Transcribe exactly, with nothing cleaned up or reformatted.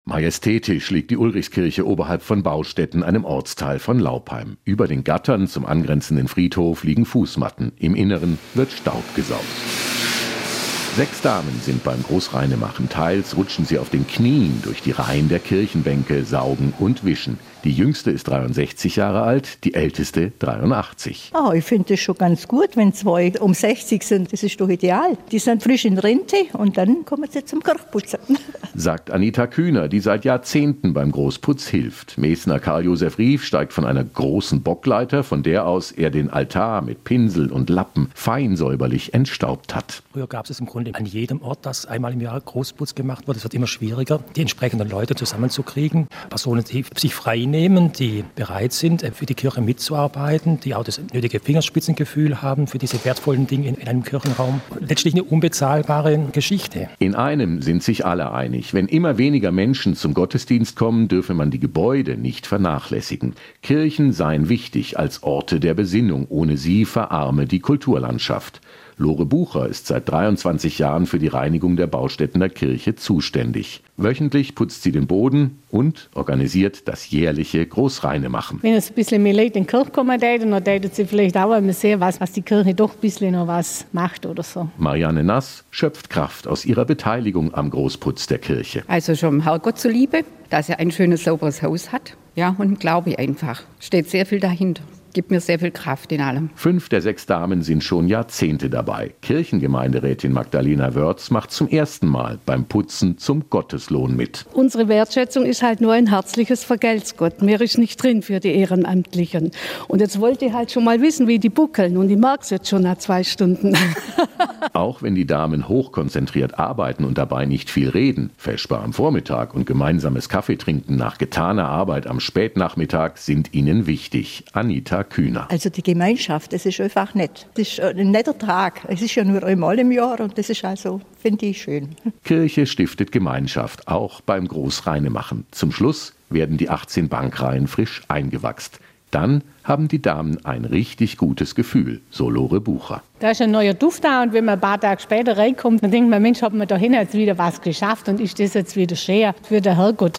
Majestätisch liegt die Ulrichskirche oberhalb von Baustetten, einem Ortsteil von Laupheim. Über den Gattern zum angrenzenden Friedhof liegen Fußmatten. Im Inneren wird Staub gesaugt. Sechs Damen sind beim Großreinemachen. Teils rutschen sie auf den Knien durch die Reihen der Kirchenbänke, saugen und wischen. Die jüngste ist dreiundsechzig Jahre alt, die älteste dreiundachtzig. Oh, ich finde das schon ganz gut, wenn zwei um sechzig sind. Das ist doch ideal. Die sind frisch in Rente und dann kommen sie zum Kirchputzen. Sagt Anita Kühner, die seit Jahrzehnten beim Großputz hilft. Messner Karl Josef Rief steigt von einer großen Bockleiter, von der aus er den Altar mit Pinsel und Lappen fein säuberlich entstaubt hat. Früher gab es im Grunde an jedem Ort, dass einmal im Jahr Großputz gemacht wurde. Es wird immer schwieriger, die entsprechenden Leute zusammenzukriegen. Personen, die sich frei nehmen, die bereit sind, für die Kirche mitzuarbeiten, die auch das nötige Fingerspitzengefühl haben für diese wertvollen Dinge in einem Kirchenraum. Letztlich eine unbezahlbare Geschichte. In einem sind sich alle einig. Wenn immer weniger Menschen zum Gottesdienst kommen, dürfe man die Gebäude nicht vernachlässigen. Kirchen seien wichtig als Orte der Besinnung. Ohne sie verarme die Kulturlandschaft. Lore Bucher ist seit dreiundzwanzig Jahren für die Reinigung der Baustettener Kirche zuständig. Wöchentlich putzt sie den Boden und organisiert das jährliche Großreinemachen. Wenn es ein bisschen mehr Leute in die Kirche kommen, dann täten sie vielleicht auch einmal sehen, was, was die Kirche doch ein bisschen noch was macht oder so. Marianne Nass schöpft Kraft aus ihrer Beteiligung am Großputz der Kirche. Also schon Herrgott zuliebe, dass er ein schönes, sauberes Haus hat. Ja, und glaube ich einfach. Steht sehr viel dahinter. Gibt mir sehr viel Kraft in allem. Fünf der sechs Damen sind schon Jahrzehnte dabei. Kirchengemeinderätin Magdalena Wörz macht zum ersten Mal beim Putzen zum Gotteslohn mit. Unsere Wertschätzung ist halt nur ein herzliches Vergelt's Gott. Mehr ist nicht drin für die Ehrenamtlichen. Und jetzt wollte ich halt schon mal wissen, wie die buckeln. Und ich mag's jetzt schon nach zwei Stunden. Auch wenn die Damen hochkonzentriert arbeiten und dabei nicht viel reden, Vesper am Vormittag und gemeinsames Kaffeetrinken nach getaner Arbeit am Spätnachmittag sind ihnen wichtig. Anita Kühner. Also die Gemeinschaft, das ist einfach nett. Das ist ein netter Tag. Es ist ja nur einmal im Jahr und das ist also, finde ich, schön. Kirche stiftet Gemeinschaft, auch beim Großreinemachen. Zum Schluss werden die achtzehn Bankreihen frisch eingewachst. Dann haben die Damen ein richtig gutes Gefühl, so Lore Bucher. Da ist ein neuer Duft da und wenn man ein paar Tage später reinkommt, dann denkt man, Mensch, hat man da hin jetzt wieder was geschafft und ist das jetzt wieder schön für den Herrgott.